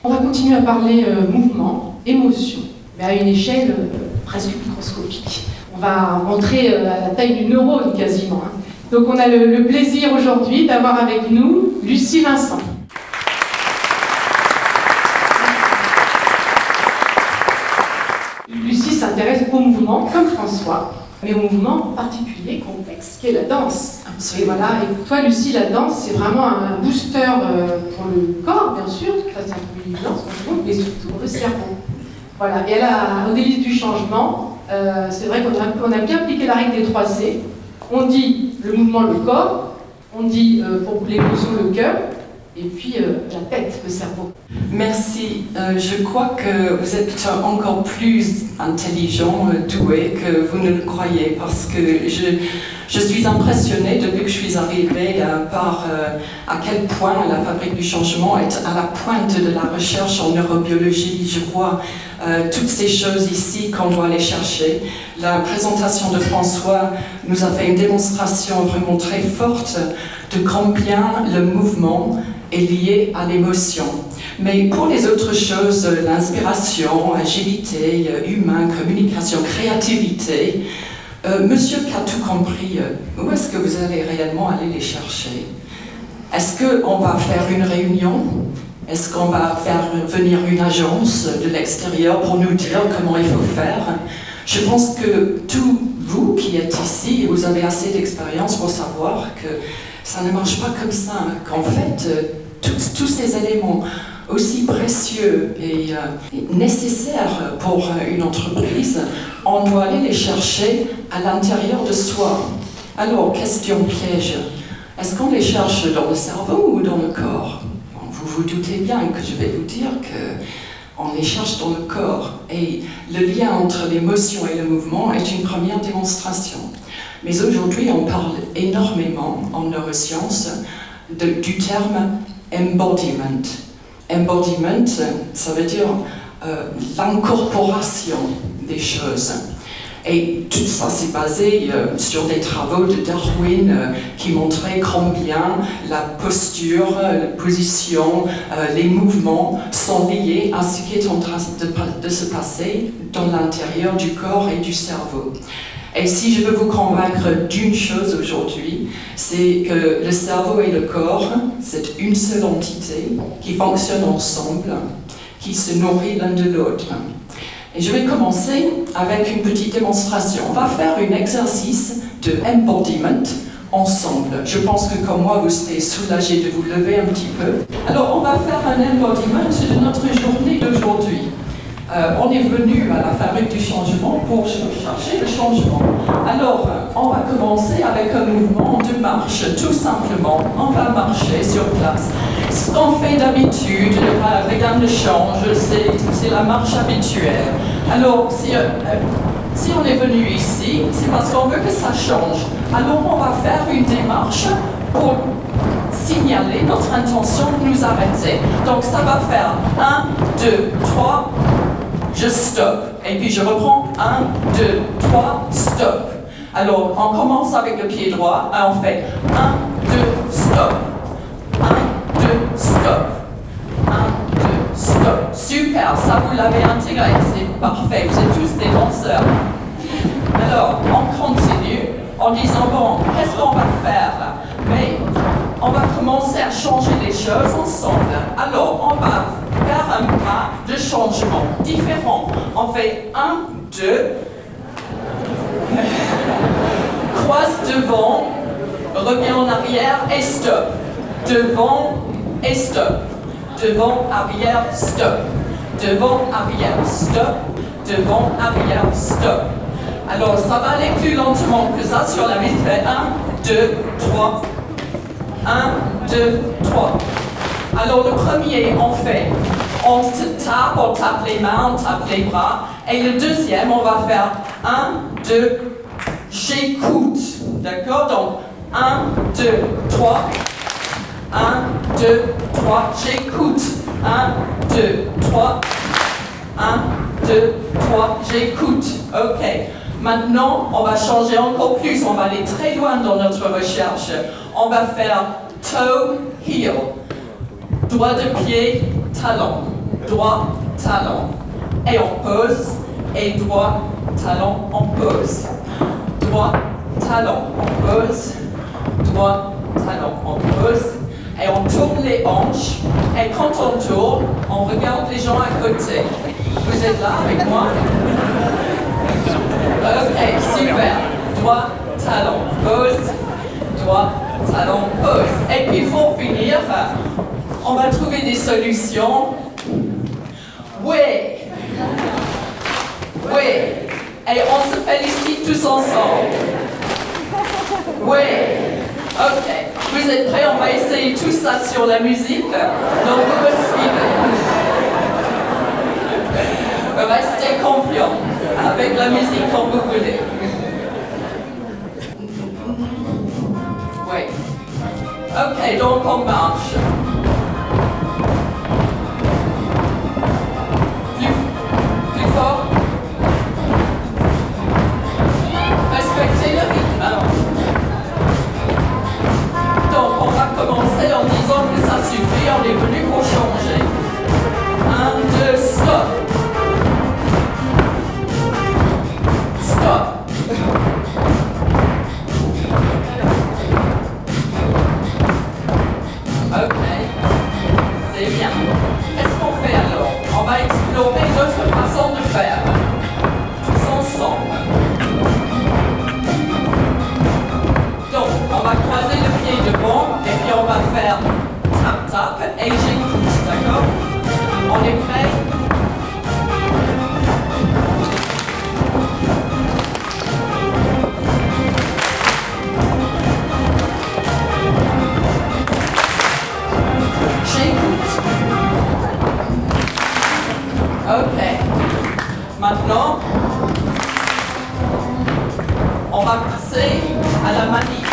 On va continuer à parler mouvement, émotion, mais à une échelle presque microscopique. On va rentrer à la taille du neurone quasiment. Donc on a le plaisir aujourd'hui d'avoir avec nous Lucie Vincent. Lucie s'intéresse au mouvement, comme François, mais au mouvement particulier, complexe, qui est la danse. Et voilà, et toi Lucie, la danse, c'est vraiment un booster pour le corps, bien sûr, ça c'est un peu l'évidence, mais surtout pour le cerveau. Voilà, et elle a, au délice du changement, c'est vrai qu'on a bien appliqué la règle des 3 C. On dit le mouvement, le corps, on dit pour l'émotion, le cœur, et puis la tête, le cerveau. Merci. Je crois que vous êtes encore plus intelligent, doué que vous ne le croyez, parce que je suis impressionnée depuis que je suis arrivée par à quel point la Fabrique du Changement est à la pointe de la recherche en neurobiologie. Je vois toutes ces choses ici qu'on doit aller chercher. La présentation de François nous a fait une démonstration vraiment très forte de combien le mouvement est lié à l'émotion. Mais pour les autres choses, l'inspiration, agilité, humain, communication, créativité, monsieur qui a tout compris, où est-ce que vous allez réellement aller les chercher? Est-ce qu'on va faire une réunion? Est-ce qu'on va faire venir une agence de l'extérieur pour nous dire comment il faut faire? Je pense que tous vous qui êtes ici, vous avez assez d'expérience pour savoir que ça ne marche pas comme ça, qu'en fait, tous ces éléments aussi précieux et nécessaires pour une entreprise, on doit aller les chercher à l'intérieur de soi. Alors, question piège, est-ce qu'on les cherche dans le cerveau ou dans le corps? Vous vous doutez bien que je vais vous dire qu'on les cherche dans le corps. Et le lien entre l'émotion et le mouvement est une première démonstration. Mais aujourd'hui, on parle énormément en neurosciences du terme embodiment. Embodiment, ça veut dire l'incorporation des choses. Et tout ça, c'est basé sur des travaux de Darwin qui montraient combien la posture, la position, les mouvements sont liés à ce qui est en train de se passer dans l'intérieur du corps et du cerveau. Et si je veux vous convaincre d'une chose aujourd'hui, c'est que le cerveau et le corps, c'est une seule entité qui fonctionne ensemble, qui se nourrit l'un de l'autre. Et je vais commencer avec une petite démonstration. On va faire un exercice de embodiment ensemble. Je pense que comme moi, vous serez soulagés de vous lever un petit peu. Alors, on va faire un embodiment de notre journée d'aujourd'hui. On est venu à la Fabrique du Changement pour chercher le changement. Alors, on va commencer avec un mouvement de marche, tout simplement. On va marcher sur place. Ce qu'on fait d'habitude, regarde le change, c'est la marche habituelle. Alors, si on est venu ici, c'est parce qu'on veut que ça change. Alors, on va faire une démarche pour signaler notre intention de nous arrêter. Donc, ça va faire 1, 2, 3... je stoppe, et puis je reprends 1, 2, 3, stop. Alors, on commence avec le pied droit, et on fait 1, 2, stop. 1, 2, stop. 1, 2, stop. Super, ça vous l'avez intégré, c'est parfait, vous êtes tous des danseurs. Alors, on continue en disant, bon, qu'est-ce qu'on va faire? Mais on va commencer à changer les choses ensemble. Alors, on va faire un pas de changement différent. On fait 1, 2, croise devant, revient en arrière et stop. Devant et stop. Devant, arrière, stop. Devant, arrière, stop. Devant, arrière, stop. Alors, ça va aller plus lentement que ça sur la vite fait. 1, 2, 3. 1, 2, 3. Alors le premier, on tape les mains, on tape les bras. Et le deuxième, on va faire 1, 2, j'écoute. D'accord? Donc 1, 2, 3. 1, 2, 3, j'écoute. 1, 2, 3. 1, 2, 3, j'écoute. Ok. Maintenant, on va changer encore plus. On va aller très loin dans notre recherche. On va faire toe, heel. Doigt de pied, talon. droit, talon. Et en pause, et droit, talon, en pause. Droit, talon, en pause. Droit, talon, en pause. Et on tourne les hanches. Et quand on tourne, on regarde les gens à côté. Vous êtes là avec moi? Ok, super. Droit, talon, pause. Droit, talon, pause. Et puis pour finir, on va trouver des solutions. Oui. Oui. Et on se félicite tous ensemble. Oui. Ok. Vous êtes prêts? On va essayer tout ça sur la musique. Donc vous me suivez. Restez confiants avec la musique quand vous voulez. Oui. Ok, donc on marche. Plus fort. Respectez le rythme. Donc on va commencer en disant que ça suffit, on est venu pour changer. 1, 2, stop. Stop. Ok, c'est bien. Qu'est-ce qu'on fait alors? On va explorer d'autres façons de faire. Tous ensemble. Donc, on va croiser le pied devant et puis on va faire tap-tap et j'écoute, d'accord? On est prêt? Ok. Maintenant, on va passer à la manip.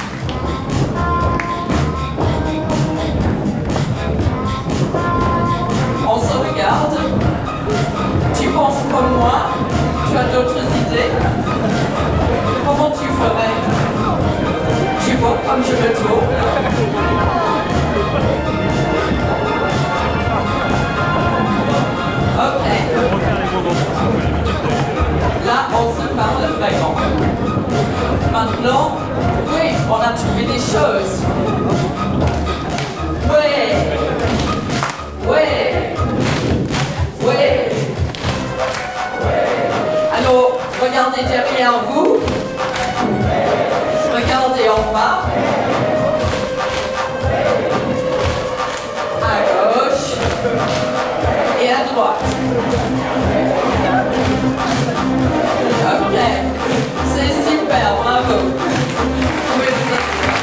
On se regarde. Tu penses comme moi? Tu as d'autres idées? Comment tu ferais? Tu vois comme je me tourne? Ok. Là, on se parle vraiment. Maintenant, oui, on a trouvé des choses. Oui. Oui. Oui. Alors, regardez derrière vous. Regardez en bas. À gauche. Et à droite. Ok, c'est super, bravo. Vous pouvez vous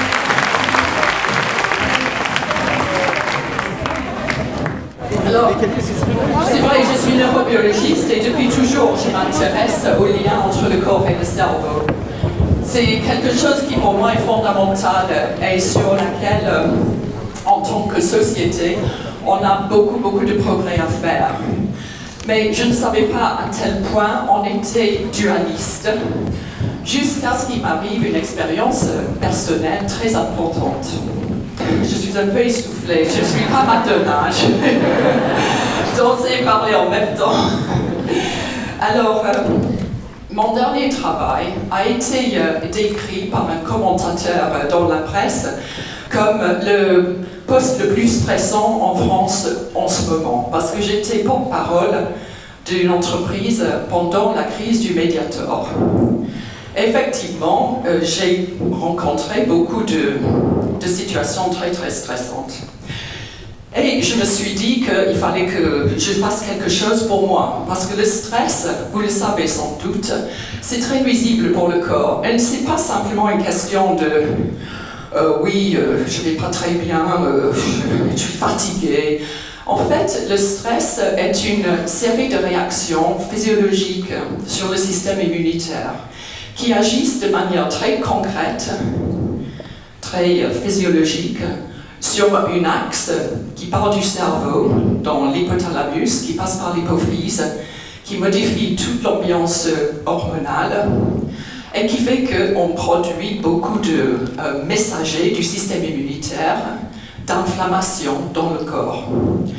asseoir. Alors, c'est vrai, je suis neurobiologiste et depuis toujours, je m'intéresse au lien entre le corps et le cerveau. C'est quelque chose qui pour moi est fondamental et sur laquelle, en tant que société, on a beaucoup de progrès à faire. Mais je ne savais pas à tel point on était dualiste, jusqu'à ce qu'il m'arrive une expérience personnelle très importante. Je suis un peu essoufflée, je ne suis pas Madonna, je vais danser et parler en même temps. Alors, mon dernier travail a été décrit par un commentateur dans la presse comme le poste le plus stressant en France en ce moment, parce que j'étais porte-parole d'une entreprise pendant la crise du Mediator. Effectivement, j'ai rencontré beaucoup de situations très stressantes. Et je me suis dit qu'il fallait que je fasse quelque chose pour moi, parce que le stress, vous le savez sans doute, c'est très nuisible pour le corps. Et ce n'est pas simplement une question de oui, je ne vais pas très bien, je suis fatiguée. En fait, le stress est une série de réactions physiologiques sur le système immunitaire qui agissent de manière très concrète, très physiologique, sur un axe qui part du cerveau, dans l'hypothalamus, qui passe par l'hypophyse, qui modifie toute l'ambiance hormonale, et qui fait qu'on produit beaucoup de messagers du système immunitaire d'inflammation dans le corps.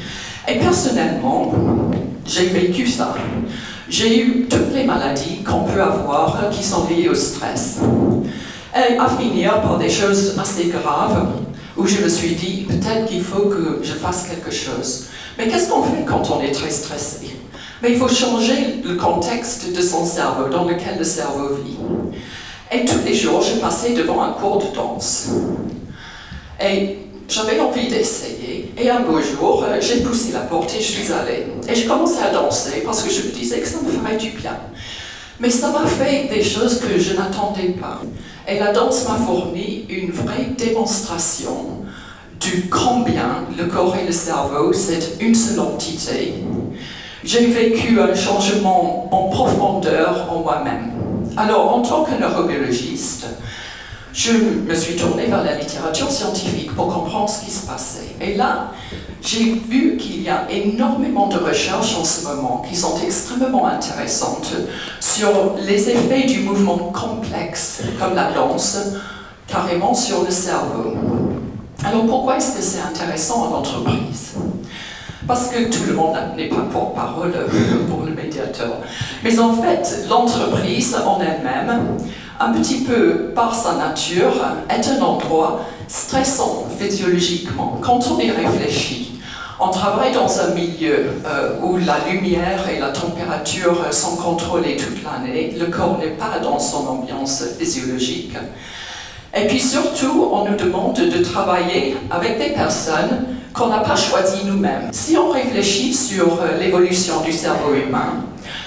Et personnellement, j'ai vécu ça. J'ai eu toutes les maladies qu'on peut avoir qui sont liées au stress. Et à finir par des choses assez graves où je me suis dit, peut-être qu'il faut que je fasse quelque chose. Mais qu'est-ce qu'on fait quand on est très stressé? Mais il faut changer le contexte de son cerveau, dans lequel le cerveau vit. Et tous les jours, je passais devant un cours de danse. Et j'avais envie d'essayer. Et un beau jour, j'ai poussé la porte et je suis allée. Et je commençais à danser parce que je me disais que ça me ferait du bien. Mais ça m'a fait des choses que je n'attendais pas. Et la danse m'a fourni une vraie démonstration du combien le corps et le cerveau, c'est une seule entité. J'ai vécu un changement en profondeur en moi-même. Alors, en tant que neurobiologiste, je me suis tournée vers la littérature scientifique pour comprendre ce qui se passait. Et là, j'ai vu qu'il y a énormément de recherches en ce moment qui sont extrêmement intéressantes sur les effets du mouvement complexe, comme la danse, carrément sur le cerveau. Alors pourquoi est-ce que c'est intéressant en entreprise? Parce que tout le monde n'est pas porte-parole pour le médiateur. Mais en fait, l'entreprise en elle-même, un petit peu par sa nature, est un endroit stressant physiologiquement. Quand on y réfléchit, on travaille dans un milieu où la lumière et la température sont contrôlées toute l'année. Le corps n'est pas dans son ambiance physiologique. Et puis surtout, on nous demande de travailler avec des personnes qu'on n'a pas choisies nous-mêmes. Si on réfléchit sur l'évolution du cerveau humain,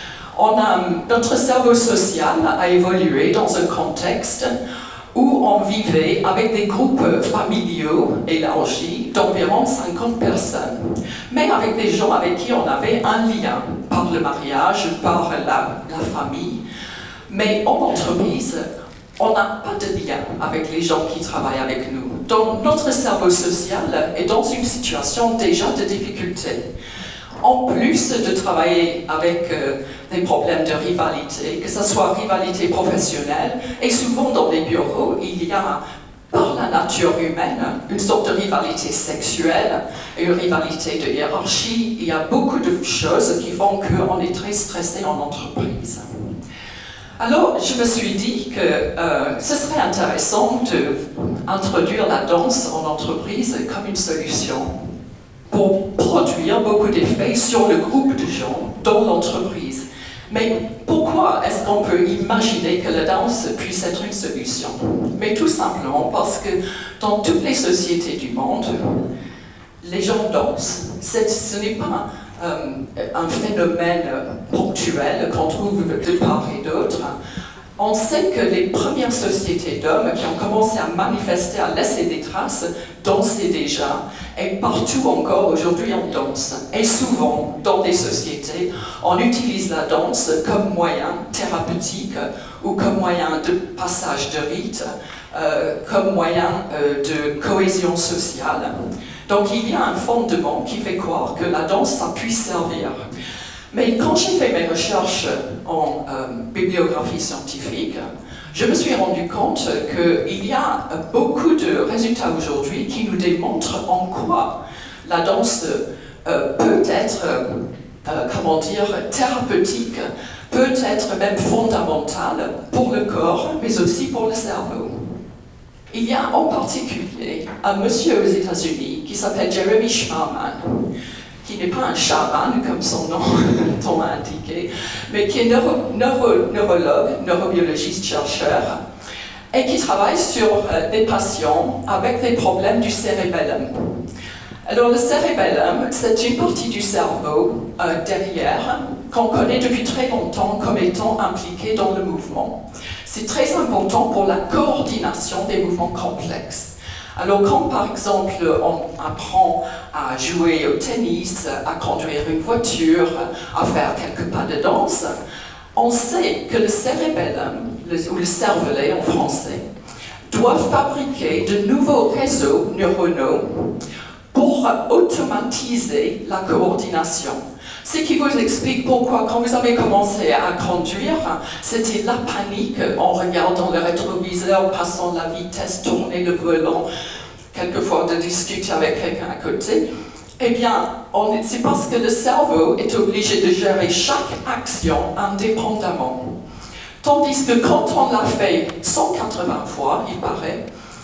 notre cerveau social a évolué dans un contexte où on vivait avec des groupes familiaux élargis d'environ 50 personnes, mais avec des gens avec qui on avait un lien par le mariage, par la famille. Mais en entreprise, on n'a pas de lien avec les gens qui travaillent avec nous. Donc notre cerveau social est dans une situation déjà de difficulté. En plus de travailler avec des problèmes de rivalité, que ce soit rivalité professionnelle, et souvent dans les bureaux, il y a, par la nature humaine, une sorte de rivalité sexuelle et une rivalité de hiérarchie. Il y a beaucoup de choses qui font qu'on est très stressé en entreprise. Alors, je me suis dit que ce serait intéressant d'introduire la danse en entreprise comme une solution pour produire beaucoup d'effets sur le groupe de gens dans l'entreprise. Mais pourquoi est-ce qu'on peut imaginer que la danse puisse être une solution? Mais tout simplement parce que dans toutes les sociétés du monde, les gens dansent. Ce n'est pas un phénomène ponctuel qu'on trouve de part et d'autre. On sait que les premières sociétés d'hommes qui ont commencé à manifester, à laisser des traces, dansaient déjà. Et partout encore, aujourd'hui, on danse. Et souvent, dans des sociétés, on utilise la danse comme moyen thérapeutique ou comme moyen de passage de rite, comme moyen de cohésion sociale. Donc il y a un fondement qui fait croire que la danse, ça puisse servir. Mais quand j'ai fait mes recherches en bibliographie scientifique, je me suis rendu compte qu'il y a beaucoup de résultats aujourd'hui qui nous démontrent en quoi la danse peut être, thérapeutique, peut être même fondamentale pour le corps, mais aussi pour le cerveau. Il y a en particulier un monsieur aux États-Unis qui s'appelle Jeremy Schmarman, qui n'est pas un chaman comme son nom l'a indiqué, mais qui est neurologue, neurobiologiste, chercheur, et qui travaille sur des patients avec des problèmes du cérébellum. Alors le cérébellum, c'est une partie du cerveau derrière qu'on connaît depuis très longtemps comme étant impliquée dans le mouvement. C'est très important pour la coordination des mouvements complexes. Alors quand par exemple on apprend à jouer au tennis, à conduire une voiture, à faire quelques pas de danse, on sait que le cérébellum, ou le cervelet en français, doit fabriquer de nouveaux réseaux neuronaux pour automatiser la coordination. Ce qui vous explique pourquoi, quand vous avez commencé à conduire, c'était la panique en regardant le rétroviseur, passant la vitesse, tourner le volant, quelquefois de discuter avec quelqu'un à côté. Eh bien, c'est parce que le cerveau est obligé de gérer chaque action indépendamment. Tandis que quand on l'a fait 180 fois, il paraît,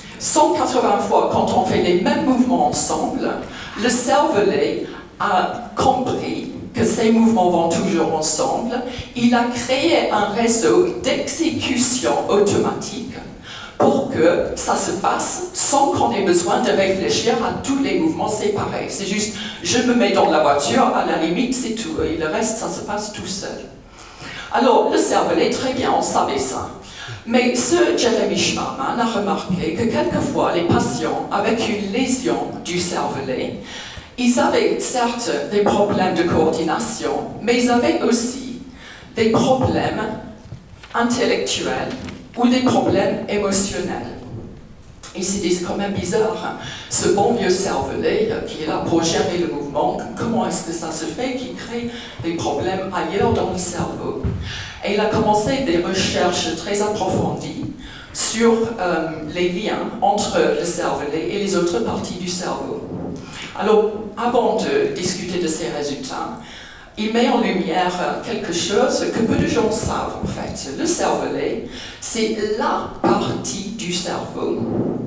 180 fois quand on fait les mêmes mouvements ensemble, le cervelet a compris que ces mouvements vont toujours ensemble. Il a créé un réseau d'exécution automatique pour que ça se fasse sans qu'on ait besoin de réfléchir à tous les mouvements séparés. C'est juste, je me mets dans la voiture, à la limite, c'est tout. Et le reste, ça se passe tout seul. Alors, le cervelet, très bien, on savait ça. Mais ce Jeremy Schwarman a remarqué que quelquefois, les patients avec une lésion du cervelet, ils avaient certes des problèmes de coordination, mais ils avaient aussi des problèmes intellectuels ou des problèmes émotionnels. Et c'était quand même bizarre, hein? Ce bon vieux cervelet qui est là pour gérer le mouvement, comment est-ce que ça se fait qu'il crée des problèmes ailleurs dans le cerveau? Et il a commencé des recherches très approfondies sur les liens entre le cervelet et les autres parties du cerveau. Alors, avant de discuter de ces résultats, il met en lumière quelque chose que peu de gens savent en fait. Le cervelet, c'est la partie du cerveau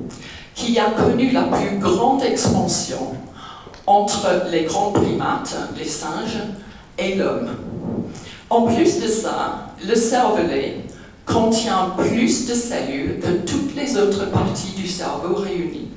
qui a connu la plus grande expansion entre les grands primates, les singes, et l'homme. En plus de ça, le cervelet contient plus de cellules que toutes les autres parties du cerveau réunies.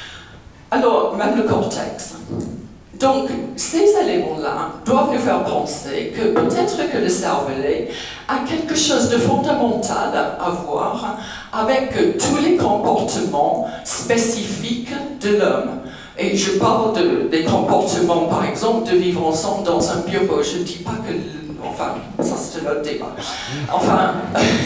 Alors, même le cortex. Donc, ces éléments-là doivent nous faire penser que peut-être que le cervelet a quelque chose de fondamental à voir avec tous les comportements spécifiques de l'homme. Et je parle des comportements, par exemple, de vivre ensemble dans un bureau. Je ne dis pas que... Enfin, ça c'est un autre débat. Enfin,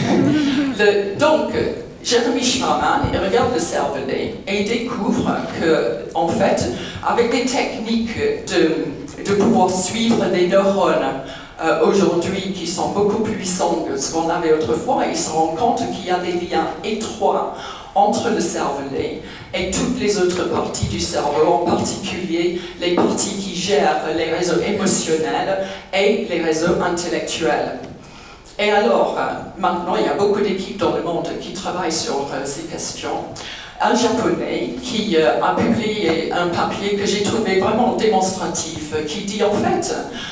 donc... Jeremy Schwarman, il regarde le cervelet et il découvre que, en fait, avec des techniques de pouvoir suivre des neurones aujourd'hui qui sont beaucoup plus puissants que ce qu'on avait autrefois, il se rend compte qu'il y a des liens étroits entre le cervelet et toutes les autres parties du cerveau, en particulier les parties qui gèrent les réseaux émotionnels et les réseaux intellectuels. Et alors, maintenant, il y a beaucoup d'équipes dans le monde qui travaillent sur ces questions. Un japonais qui a publié un papier que j'ai trouvé vraiment démonstratif, qui dit en fait,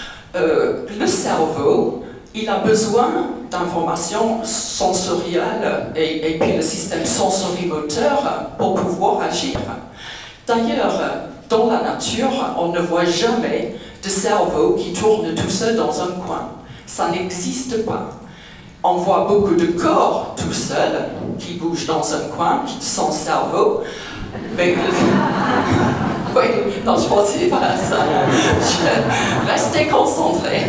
le cerveau, il a besoin d'informations sensorielles et puis le système sensorimoteur pour pouvoir agir. D'ailleurs, dans la nature, on ne voit jamais de cerveau qui tourne tout seul dans un coin. Ça n'existe pas. On voit beaucoup de corps tout seuls qui bougent dans un coin, sans cerveau. Mais oui, non, je pensais pas à ça. Je restais concentrée.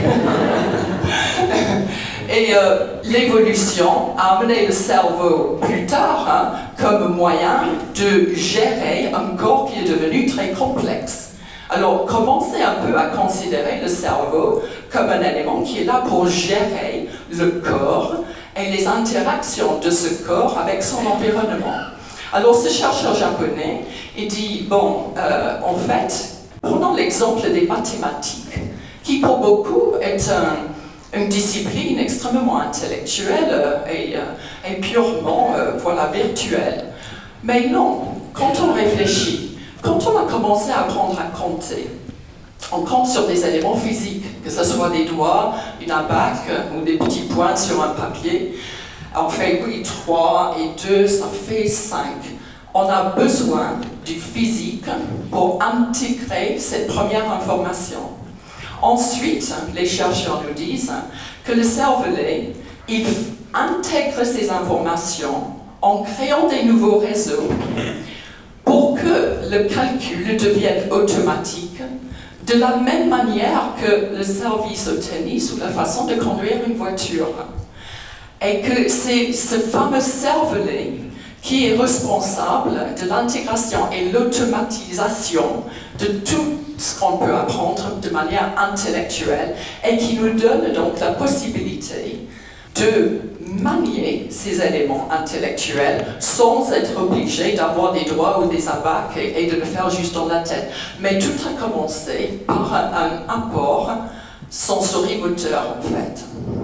Et l'évolution a amené le cerveau plus tard comme moyen de gérer un corps qui est devenu très complexe. Alors, commencez un peu à considérer le cerveau comme un élément qui est là pour gérer le corps et les interactions de ce corps avec son environnement. Alors, ce chercheur japonais, il dit, bon, en fait, prenons l'exemple des mathématiques, qui pour beaucoup est une discipline extrêmement intellectuelle et purement, virtuelle. Mais non, quand on réfléchit, quand on a commencé à apprendre à compter, on compte sur des éléments physiques, que ce soit des doigts, une abaque ou des petits points sur un papier. On fait 8, 3 et 2, ça fait 5. On a besoin du physique pour intégrer cette première information. Ensuite, les chercheurs nous disent que le cervelet, il intègre ces informations en créant des nouveaux réseaux pour que le calcul devienne automatique, de la même manière que le service au tennis ou la façon de conduire une voiture. Et que c'est ce fameux cervelet qui est responsable de l'intégration et l'automatisation de tout ce qu'on peut apprendre de manière intellectuelle et qui nous donne donc la possibilité de manier ces éléments intellectuels sans être obligé d'avoir des doigts ou des abacs et de le faire juste dans la tête. Mais tout a commencé par un apport sensorimoteur, en fait.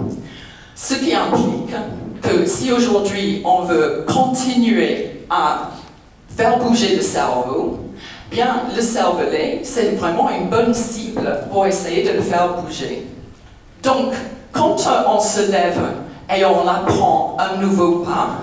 Ce qui implique que si aujourd'hui on veut continuer à faire bouger le cerveau, bien le cervelet, c'est vraiment une bonne cible pour essayer de le faire bouger. Donc, quand on se lève et on apprend un nouveau pas,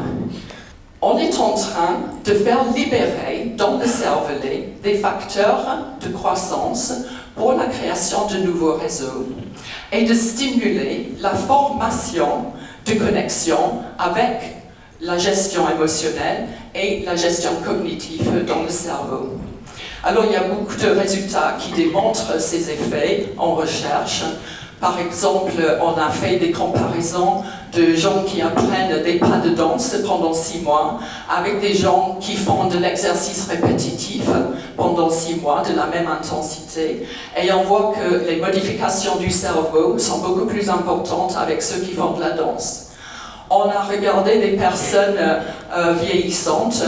on est en train de faire libérer dans le cervelet des facteurs de croissance pour la création de nouveaux réseaux et de stimuler la formation de connexion avec la gestion émotionnelle et la gestion cognitive dans le cerveau. Alors il y a beaucoup de résultats qui démontrent ces effets en recherche. Par exemple, on a fait des comparaisons de gens qui apprennent des pas de danse pendant 6 mois avec des gens qui font de l'exercice répétitif pendant 6 mois de la même intensité. Et on voit que les modifications du cerveau sont beaucoup plus importantes avec ceux qui font de la danse. On a regardé des personnes vieillissantes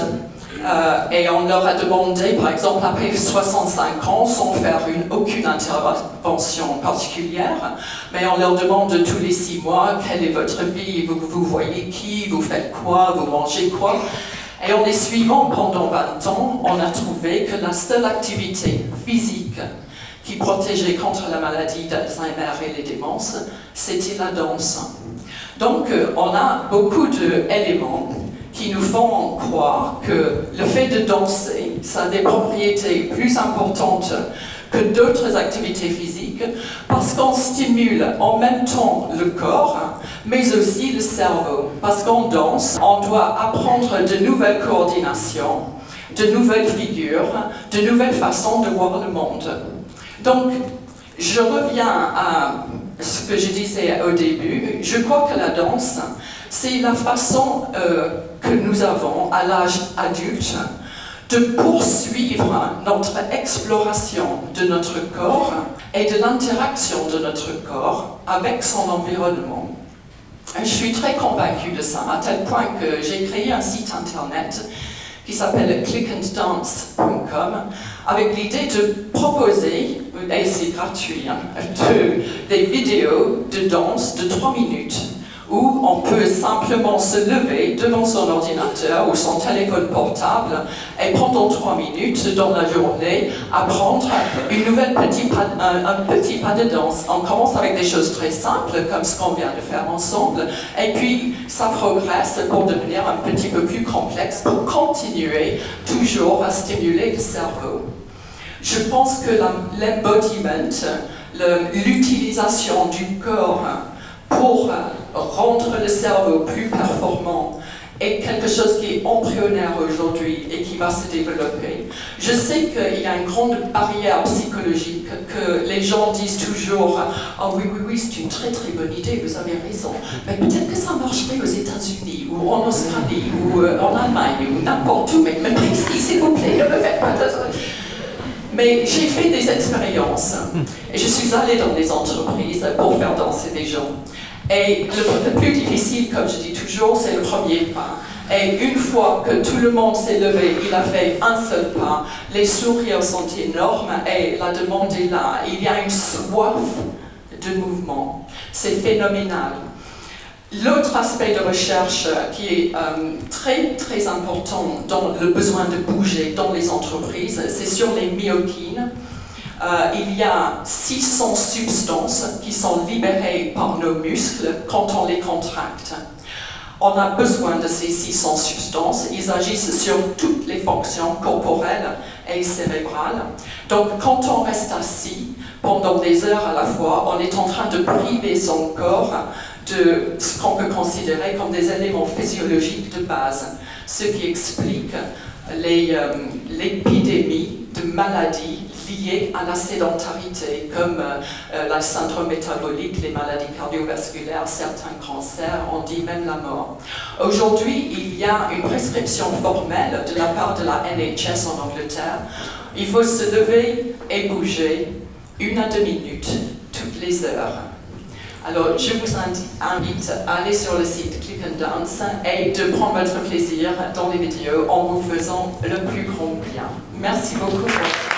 et on leur a demandé, par exemple, après 65 ans, sans faire aucune intervention particulière, mais on leur demande tous les 6 mois, quelle est votre vie, vous voyez qui, vous faites quoi, vous mangez quoi. Et en les suivant pendant 20 ans, on a trouvé que la seule activité physique qui protégeait contre la maladie d'Alzheimer et les démences, c'était la danse. Donc, on a beaucoup d'éléments qui nous font croire que le fait de danser, ça a des propriétés plus importantes que d'autres activités physiques, parce qu'on stimule en même temps le corps, mais aussi le cerveau. Parce qu'en danse, on doit apprendre de nouvelles coordinations, de nouvelles figures, de nouvelles façons de voir le monde. Donc, je reviens à ce que je disais au début. Je crois que la danse, c'est la façon que nous avons à l'âge adulte de poursuivre notre exploration de notre corps et de l'interaction de notre corps avec son environnement. Je suis très convaincue de ça, à tel point que j'ai créé un site internet qui s'appelle clickanddance.com avec l'idée de proposer, et c'est gratuit, des vidéos de danse de 3 minutes où on peut simplement se lever devant son ordinateur ou son téléphone portable et pendant 3 minutes dans la journée apprendre un petit pas de danse. On commence avec des choses très simples comme ce qu'on vient de faire ensemble et puis ça progresse pour devenir un petit peu plus complexe pour continuer toujours à stimuler le cerveau. Je pense que l'embodiment, l'utilisation du corps pour rendre le cerveau plus performant est quelque chose qui est embryonnaire aujourd'hui et qui va se développer. Je sais qu'il y a une grande barrière psychologique, que les gens disent toujours « Oh oui, c'est une très très bonne idée, vous avez raison, mais peut-être que ça marcherait aux États-Unis, ou en Australie, ou en Allemagne, ou n'importe où, mais ici, s'il vous plaît, ne me faites pas de ça. » Mais j'ai fait des expériences et je suis allée dans des entreprises pour faire danser des gens. Et le plus difficile, comme je dis toujours, c'est le premier pas. Et une fois que tout le monde s'est levé, il a fait un seul pas, les sourires sont énormes et la demande est là. Il y a une soif de mouvement. C'est phénoménal. L'autre aspect de recherche qui est très très important dans le besoin de bouger dans les entreprises, c'est sur les myokines. Il y a 600 substances qui sont libérées par nos muscles quand on les contracte. On a besoin de ces 600 substances. Ils agissent sur toutes les fonctions corporelles et cérébrales. Donc, quand on reste assis pendant des heures à la fois, on est en train de priver son corps de ce qu'on peut considérer comme des éléments physiologiques de base, ce qui explique l'épidémie de maladies liées à la sédentarité, comme le syndrome métabolique, les maladies cardiovasculaires, certains cancers, on dit même la mort. Aujourd'hui, il y a une prescription formelle de la part de la NHS en Angleterre. Il faut se lever et bouger 1 à 2 minutes toutes les heures. Alors, je vous invite à aller sur le site Click and Dance et de prendre votre plaisir dans les vidéos en vous faisant le plus grand bien. Merci beaucoup.